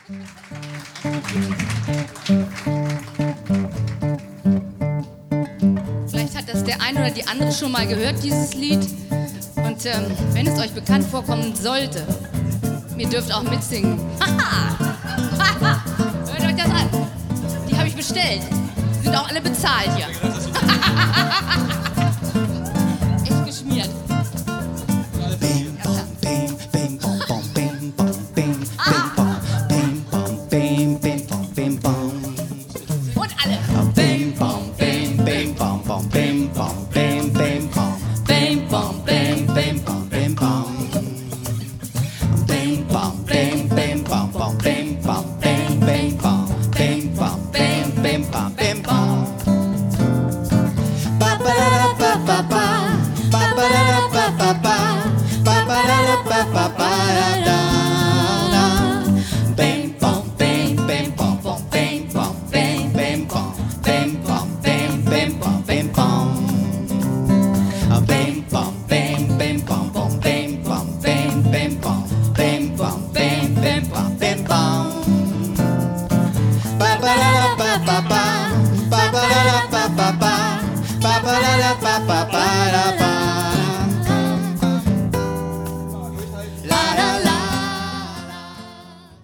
Vielleicht hat das der eine oder die andere schon mal gehört, dieses Lied. Und wenn es euch bekannt vorkommen sollte, ihr dürft auch mitsingen. Haha! Hört euch das an. Die habe ich bestellt. Sind auch alle bezahlt hier. Echt geschmiert. Und alle. Bim bam bim bim bam bam bim bam bim bim bam bim bam bim bim bam bim bam bim bam bim bim bam bam bim bam bim bim bam bim bam bim bim bam bim bam ba ba da ba ba ba ba ba da ba ba ba ba ba da ba ba ba da bim bam bim bim bam bam bim bam bim bim bam bim bam bim bim bam bim bam bim bam bim bim bam bam bim bam bim bim bam bim bam bim bim bam bim bam ba ba da ba ba ba ba ba da ba ba ba ba ba da ba ba ba